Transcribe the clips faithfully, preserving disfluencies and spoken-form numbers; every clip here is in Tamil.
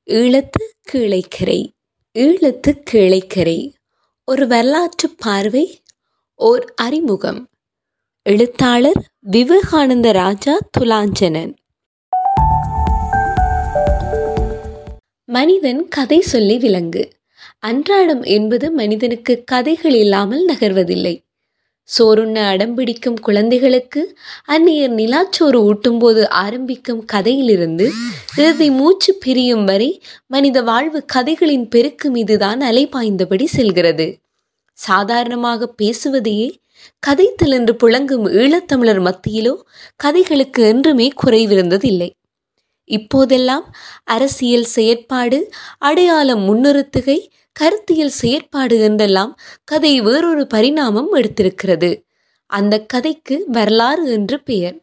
ஈழத்து கீழைக்கரை. ஈழத்து கீழைக்கரை ஒரு வரலாற்று பார்வை, ஓர் அறிமுகம். எழுத்தாளர் விவேகானந்த ராஜா துலாஞ்சனன். மனிதன் கதை சொல்லி விலங்கு. அன்றாடம் என்பது மனிதனுக்கு கதைகள் இல்லாமல் நகர்வதில்லை. சோறுண்ண அடம்பிடிக்கும் குழந்தைகளுக்கு அந்நியர் நிலாச்சோறு ஊட்டும்போது ஆரம்பிக்கும் கதையிலிருந்து இறுதி மூச்சு பிரியும் வரை மனித வாழ்வு கதைகளின் பெருக்கு மீதுதான் அலைபாய்ந்தபடி செல்கிறது. சாதாரணமாக பேசுவதையே கதைத்தல் என்று புழங்கும் ஈழத்தமிழர் மத்தியிலோ கதைகளுக்கு என்றுமே குறைவிருந்ததில்லை. இப்போதெல்லாம் அரசியல் செயற்பாடு, அடையாளம் முன்னிறுத்துகை, கருத்தியல் செயற்பாடு என்றெல்லாம் கதை வேறொரு பரிணாமம் எடுத்திருக்கிறது. அந்த கதைக்கு வரலாறு என்று பெயர்.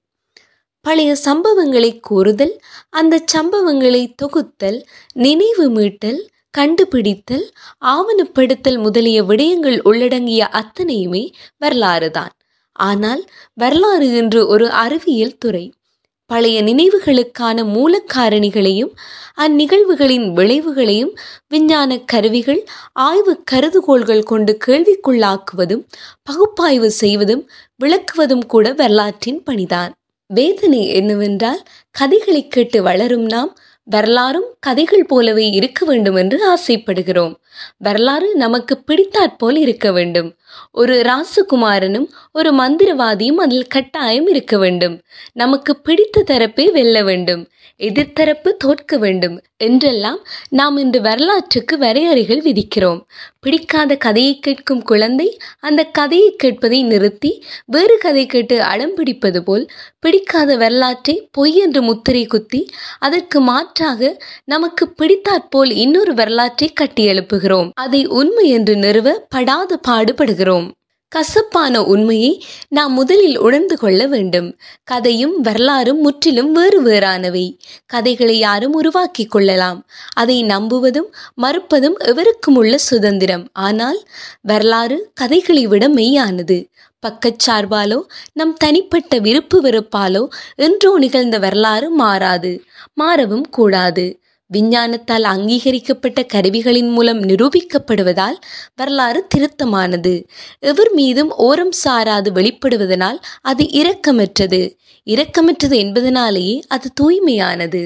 பழைய சம்பவங்களை கூறுதல், அந்த சம்பவங்களை தொகுத்தல், நினைவு மீட்டல், கண்டுபிடித்தல், ஆவணப்படுத்தல் முதலிய விடயங்கள் உள்ளடங்கிய அத்தனையுமே வரலாறுதான். ஆனால் வரலாறு என்று ஒரு அறிவியல் துறை. பழைய நினைவுகளுக்கான மூலக்காரணிகளையும் அந்நிகழ்வுகளின் விளைவுகளையும் விஞ்ஞான கருவிகள், ஆய்வு கருதுகோள்கள் கொண்டு கேள்விக்குள்ளாக்குவதும் பகுப்பாய்வு செய்வதும் விளக்குவதும் கூட வரலாற்றின் பணிதான். வேதனை என்னவென்றால், கதைகளை கேட்டு வளரும் நாம் வரலாறும் கதைகள் போலவே இருக்க வேண்டும் என்று ஆசைப்படுகிறோம். வரலாறு நமக்கு பிடித்தாற்போல் இருக்க வேண்டும். ஒரு ராசகுமாரனும் ஒரு மந்திரவாதியும் அதில் கட்டாயம் இருக்க வேண்டும். நமக்கு பிடித்த தரப்பே வெல்ல வேண்டும், எதிர்த்தரப்பு தோற்க வேண்டும் என்றெல்லாம் நாம் இன்று வரலாற்றுக்கு வரையறைகள் விதிக்கிறோம். பிடிக்காத கதையை கேட்கும் குழந்தை அந்த கதையை கேட்பதை நிறுத்தி வேறு கதை கேட்டு அடம் பிடிப்பது போல் பிடிக்காத வரலாற்றை பொய் என்று முத்திரை குத்தி அதற்கு மாற்றாக நமக்கு பிடித்தாற்போல் இன்னொரு வரலாற்றை கட்டி எழுப்புகிறோம். அதை உண்மை என்று நிறுவ படாத பாடுபடுகிறோம். கசப்பான உண்மையை நாம் முதலில் உணர்ந்து கொள்ள வேண்டும். கதையும் வரலாறும் முற்றிலும் வேறு வேறானவை. கதைகளை யாரும் உருவாக்கி கொள்ளலாம். அதை நம்புவதும் மறுப்பதும் எவருக்கும் உள்ள சுதந்திரம். ஆனால் வரலாறு கதைகளை விட மெய்யானது. பக்கச்சார்பாலோ நம் தனிப்பட்ட விருப்பு வெறுப்பாலோ என்றோ நிகழ்ந்த வரலாறு மாறாது, மாறவும் கூடாது. விஞ்ஞானத்தால் அங்கீகரிக்கப்பட்ட கருவிகளின் மூலம் நிரூபிக்கப்படுவதால் வரலாறு திருத்தமானது. எவர் மீதும் ஓரம் சாராது வெளிப்படுவதனால் அது இரக்கமற்றது. இரக்கமற்றது என்பதனாலேயே அது தூய்மையானது.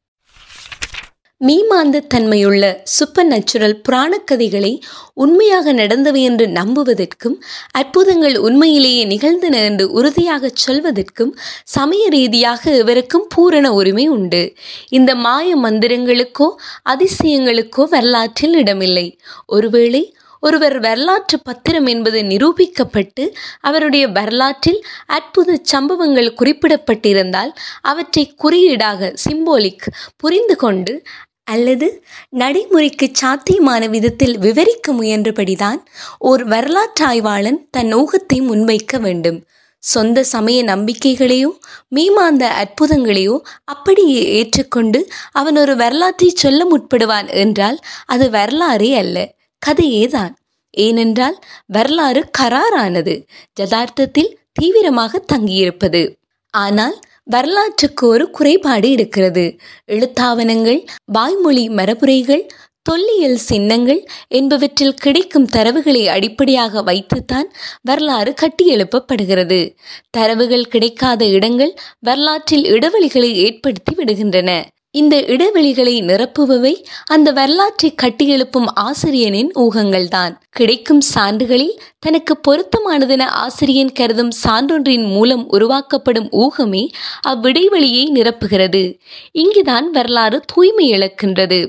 மீமாந்த தன்மையுள்ள சூப்பர் நேச்சுரல் புராணக்கதைகளை உண்மையாக நடந்தவை என்று நம்புவதற்கும் அற்புதங்கள் உண்மையிலேயே நிகழ்ந்தன என்று உறுதியாக சொல்வதற்கும் சமய ரீதியாக இவருக்கும் பூரண உரிமை உண்டு. இந்த மாய மந்திரங்களுக்கோ அதிசயங்களுக்கோ வரலாற்றில் இடமில்லை. ஒருவேளை ஒருவர் வரலாற்று பத்திரம் என்பது நிரூபிக்கப்பட்டு அவருடைய வரலாற்றில் அற்புத சம்பவங்கள் குறிப்பிடப்பட்டிருந்தால் அவற்றை குறியீடாக சிம்போலிக் புரிந்து கொண்டு அல்லது நடைமுறைக்கு சாத்தியமான விதத்தில் விவரிக்க முயன்றபடிதான் ஓர் வரலாற்றாய்வாளன் தன் ஊகத்தை முன்வைக்க வேண்டும். சொந்த சமய நம்பிக்கைகளையோ மீமாந்த அற்புதங்களையோ அப்படியே ஏற்றுக்கொண்டு அவன் ஒரு வரலாற்றை சொல்ல முற்படுவான் என்றால் அது வரலாறே அல்ல, கதையேதான். ஏனென்றால் வரலாறு கராரானது, யதார்த்தத்தில் தீவிரமாக தங்கியிருப்பது. ஆனால் வரலாற்றுக்கு ஒரு குறைபாடு இருக்கிறது. எழுத்தாவணங்கள், வாய்மொழி மரபுரைகள், தொல்லியல் சின்னங்கள் என்பவற்றில் கிடைக்கும் தரவுகளை அடிப்படையாக வைத்துத்தான் வரலாறு கட்டியெழுப்பப்படுகிறது. தரவுகள் கிடைக்காத இடங்கள் வரலாற்றில் இடைவெளிகளை ஏற்படுத்தி விடுகின்றன. இந்த இடைவெளிகளை நிரப்புபவை அந்த வரலாற்றை கட்டியெழுப்பும் ஆசிரியனின் ஊகங்கள்தான். கிடைக்கும் சான்றுகளில் தனக்கு பொருத்தமானதென ஆசிரியன் கருதும் சான்றொன்றின் மூலம் உருவாக்கப்படும் ஊகமே அவ்விடைவெளியை நிரப்புகிறது. இங்குதான் வரலாறு தூய்மை இழக்கின்றது.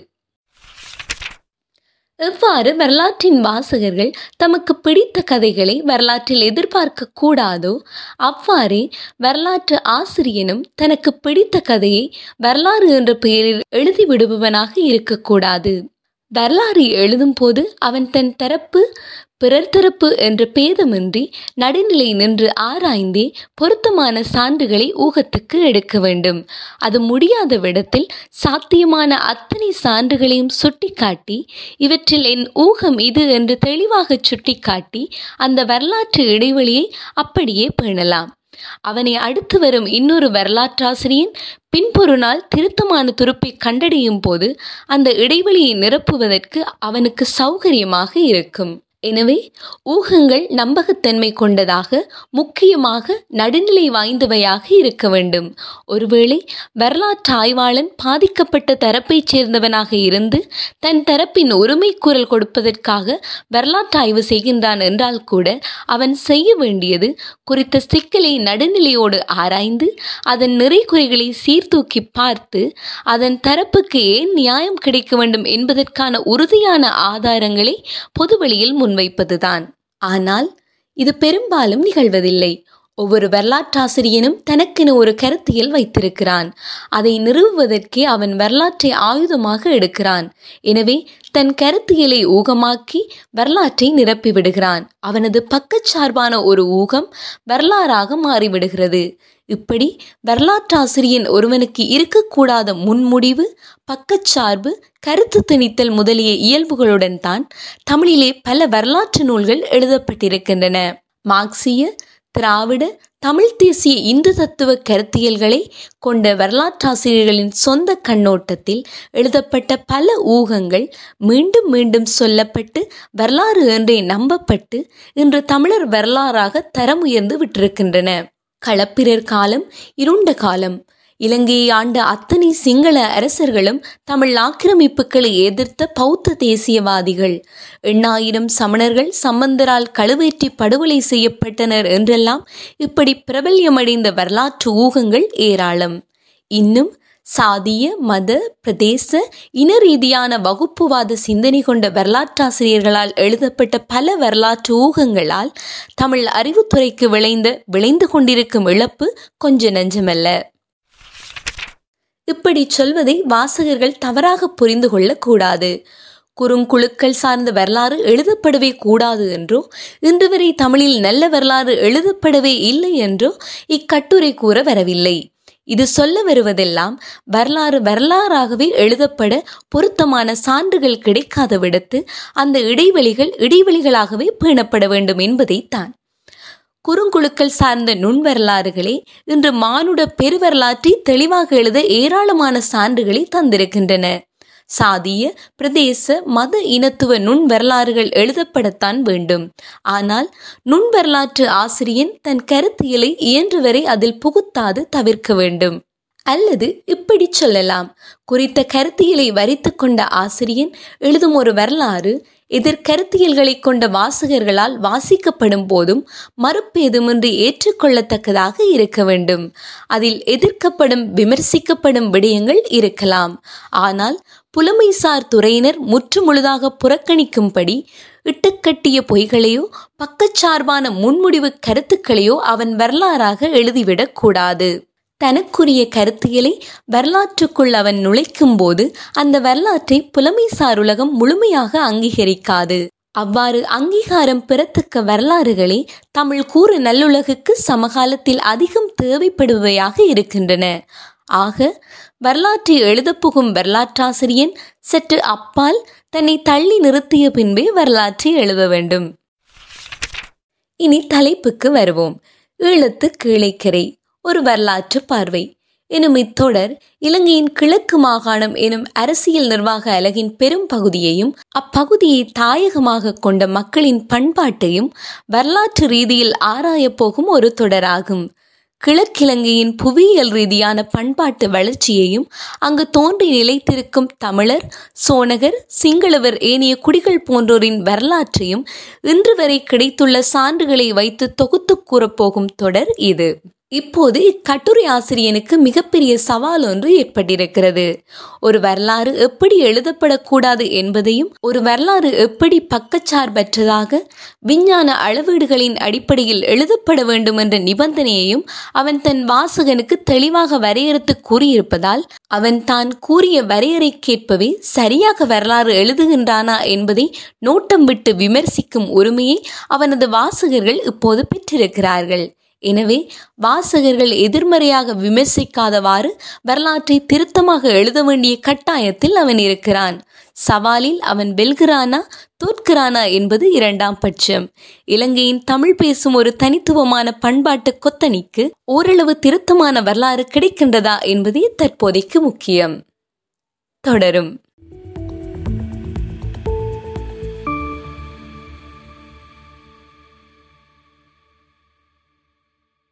எவ்வாறு வரலாற்றின் வாசகர்கள் தமக்கு பிடித்த கதைகளை வரலாற்றில் எதிர்பார்க்க கூடாதோ அவ்வாறே வரலாற்று ஆசிரியனும் தனக்கு பிடித்த கதையை வரலாறு என்ற பெயரில் எழுதி விடுபவனாக இருக்கக்கூடாது. வரலாறு எழுதும் போது அவன் தன் தரப்பு பிறர் தரப்பு என்ற பேதமின்றி நடுநிலை நின்று ஆராய்ந்தே பொருத்தமான சான்றுகளை ஊகத்துக்கு எடுக்க வேண்டும். அது முடியாத விடத்தில் சாத்தியமான அத்தனை சான்றுகளையும் சுட்டிக்காட்டி இவற்றில் என் ஊகம் இது என்று தெளிவாக சுட்டிக்காட்டி அந்த வரலாற்று இடைவெளியை அப்படியே பேணலாம். அவனை அடுத்து வரும் இன்னொரு வரலாற்றாசிரியன் பின்பொரு நாள் திருத்தமான துருப்பை கண்டடையும் போது அந்த இடைவெளியை நிரப்புவதற்கு அவனுக்கு சௌகரியமாக இருக்கும். எனவே ஊகங்கள் நம்பகத்தன்மை கொண்டதாக, முக்கியமாக நடுநிலை வாய்ந்தவையாக இருக்க வேண்டும். ஒருவேளை வரலாற்று ஆய்வாளன் பாதிக்கப்பட்ட தரப்பைச் சேர்ந்தவனாக இருந்து தன் தரப்பின் உரிமை குரல் கொடுப்பதற்காக வரலாற்று ஆய்வு செய்கின்றான் என்றால் கூட அவன் செய்ய வேண்டியது குறித்த சிக்கலை நடுநிலையோடு ஆராய்ந்து அதன் நிறைகுறைகளை சீர்தூக்கி பார்த்து அதன் தரப்புக்கு ஏன் நியாயம் கிடைக்க வேண்டும் என்பதற்கான உறுதியான ஆதாரங்களை பொதுவெளியில் முன்வைப்பதுதான். ஆனால் இது பெரும்பாலும் நிகழ்வதில்லை. ஒவ்வொரு வரலாற்றாசிரியனும் தனக்கென ஒரு கருத்தியல் வைத்திருக்கிறான். அதை நிறுவுவதற்கே அவன் வரலாற்றை ஆயுதமாக எடுக்கிறான். எனவே தன் கருத்தியலை ஊகமாக்கி வரலாற்றை நிரப்பிவிடுகிறான். அவனது பக்கச்சார்பான ஒரு ஊகம் வரலாறாக மாறிவிடுகிறது. இப்படி வரலாற்றாசிரியன் ஒருவனுக்கு இருக்கக்கூடாத முன்முடிவு, பக்கச்சார்பு, கருத்து திணித்தல் முதலிய இயல்புகளுடன் தான் தமிழிலே பல வரலாற்று நூல்கள் எழுதப்பட்டிருக்கின்றன. மார்க்சிய, திராவிட, தமிழ் தேசிய இந்து தத்துவ கருத்தியல்களை கொண்ட வரலாற்றாசிரியர்களின் சொந்த கண்ணோட்டத்தில் எழுதப்பட்ட பல ஊகங்கள் மீண்டும் மீண்டும் சொல்லப்பட்டு வரலாறு என்றே நம்பப்பட்டு இன்று தமிழர் வரலாறாக தரம் உயர்ந்து விட்டிருக்கின்றன. களப்பிரர் காலம் இருண்ட காலம். இலங்கையை ஆண்ட அத்தனை சிங்கள அரசர்களும் தமிழ் ஆக்கிரமிப்புகளை எதிர்த்த பௌத்த தேசியவாதிகள். எண்ணாயிரம் சமணர்கள் சம்பந்தரால் கழுவேற்றி படுகொலை செய்யப்பட்டனர் என்றெல்லாம் இப்படி பிரபல்யமடைந்த வரலாற்று ஊகங்கள் ஏராளம். இன்னும் சாதிய, மத, பிரதேச, இன ரீதியான வகுப்புவாத சிந்தனை கொண்ட வரலாற்றாசிரியர்களால் எழுதப்பட்ட பல வரலாற்று ஊகங்களால் தமிழ் அறிவுத்துறைக்கு விளைந்த விளைந்து கொண்டிருக்கும் இழப்பு கொஞ்ச நஞ்சமல்ல. இப்படி சொல்வதை வாசகர்கள் தவறாக புரிந்து கொள்ளக்கூடாது. குறுங்குழுக்கள் சார்ந்த வரலாறு எழுதப்படவே கூடாது என்றோ, இன்று வரை தமிழில் நல்ல வரலாறு எழுதப்படவே இல்லை என்றோ இக்கட்டுரை கூற வரவில்லை. இது சொல்ல வருவதெல்லாம் வரலாறு வரலாறாகவே எழுதப்பட பொருத்தமான சான்றுகள் கிடைக்காத விடத்து அந்த இடைவெளிகள் இடைவெளிகளாகவே பேணப்பட வேண்டும் என்பதைத்தான். குறுங்குழுக்கள் சார்ந்த நுண் வரலாறுகளே இன்று மானுட பெருவரலாற்றை தெளிவாக எழுத ஏராளமான சான்றுகளை தந்திருக்கின்றன. சாதிய, பிரதேச, மத, இனத்துவ நுண் வரலாறுகள் எழுதப்படத்தான் வேண்டும். ஆனால் நுண் வரலாற்று ஆசிரியன் தன் கருத்தியலை இயன்றவரை அதில் புகுத்தாது தவிர்க்க வேண்டும். அல்லது இப்படி சொல்லலாம், குறித்த கருத்தியலை வரித்து கொண்ட ஆசிரியன் எழுதும் ஒரு வரலாறு எதிர்கருத்தியல்களை கொண்ட வாசகர்களால் வாசிக்கப்படும் போதும் மறுப்பேதுமின்றி ஏற்றுக்கொள்ளத்தக்கதாக இருக்க வேண்டும். அதில் எதிர்க்கப்படும் விமர்சிக்கப்படும் விடயங்கள் இருக்கலாம். ஆனால் புலமைசார் துறையினர் முற்றுமுழுதாக புறக்கணிக்கும்படி இட்டுக்கட்டிய பொய்களையோ பக்கச்சார்பான முன்முடிவு கருத்துக்களையோ அவன் வரலாறாக எழுதிவிடக் கூடாது. தனக்குரிய கருத்தியலை வரலாற்றுக்குள் அவன் நுழைக்கும் போது அந்த வரலாற்றை புலமைசார் உலகம் முழுமையாக அங்கீகரிக்காது. அவ்வாறு அங்கீகாரம் பெறத்தக்க வரலாறுகளே தமிழ் கூறு நல்லுலகுக்கு சமகாலத்தில் அதிகம் தேவைப்படுபவையாக இருக்கின்றன. ஆக வரலாற்றை எழுதப்புகும் வரலாற்றாசிரியன் சற்று அப்பால் தன்னை தள்ளி நிறுத்திய பின்பே வரலாற்றை எழுத வேண்டும். இனி தலைப்புக்கு வருவோம். ஈழத்து கீழைக்கரை ஒரு வரலாற்று பார்வை எனும் இத்தொடர் இலங்கையின் கிழக்கு மாகாணம் எனும் அரசியல் நிர்வாக அலகின் பெரும் பகுதியையும் அப்பகுதியை தாயகமாக கொண்ட மக்களின் பண்பாட்டையும் வரலாற்று ரீதியில் ஆராயப்போகும் ஒரு தொடராகும். கிழக்கிழங்கையின் புவியியல் ரீதியான பண்பாட்டு வளர்ச்சியையும் அங்கு தோன்றி நிலைத்திருக்கும் தமிழர், சோனகர், சிங்களவர் ஏனைய குடிகள் போன்றோரின் வரலாற்றையும் இன்று வரை கிடைத்துள்ள சான்றுகளை வைத்து தொகுத்து கூறப்போகும் தொடர் இது. இப்போது இக்கட்டுரை ஆசிரியனுக்கு மிகப்பெரிய சவால் ஒன்று ஏற்பட்டிருக்கிறது. ஒரு வரலாறு எப்படி எழுதப்படக்கூடாது என்பதையும், ஒரு வரலாறு எப்படி பக்கச்சார்பற்றதாக விஞ்ஞான அளவீடுகளின் அடிப்படையில் எழுதப்பட வேண்டும் என்ற நிபந்தனையையும் அவன் தன் வாசகனுக்கு தெளிவாக வரையறுத்து கூறியிருப்பதால் அவன் தான் கூறிய வரையறைக்கேற்பவே சரியாக வரலாறு எழுதுகின்றானா என்பதை நோட்டம் விட்டு விமர்சிக்கும் உரிமையை அவனது வாசகர்கள் இப்போது பெற்றிருக்கிறார்கள். எனவே வாசகர்கள் எதிர்மறையாக விமர்சிக்காதவாறு வரலாற்றை திருத்தமாக எழுத வேண்டிய கட்டாயத்தில் அவன் இருக்கிறான். சவாலில் அவன் வெல்கிறானா தோற்கிறானா என்பது இரண்டாம் பட்சம். இலங்கையின் தமிழ் பேசும் ஒரு தனித்துவமான பண்பாட்டு கொத்தணிக்கு ஓரளவு திருத்தமான வரலாறு கிடைக்கின்றதா என்பதே தற்போதைக்கு முக்கியம். தொடரும்.